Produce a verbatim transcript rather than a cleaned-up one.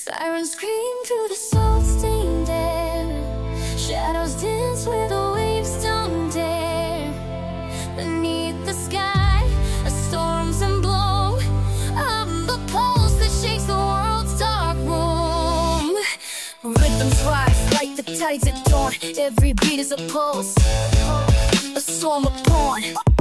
Sirens scream through the salt-stained air. Shadows dance where the waves don't dare. Beneath the sky, a storm's in blow. I'm the pulse that shakes the world's dark room. Rhythms rise like the tides at dawn. Every beat is a pulse, a storm upon.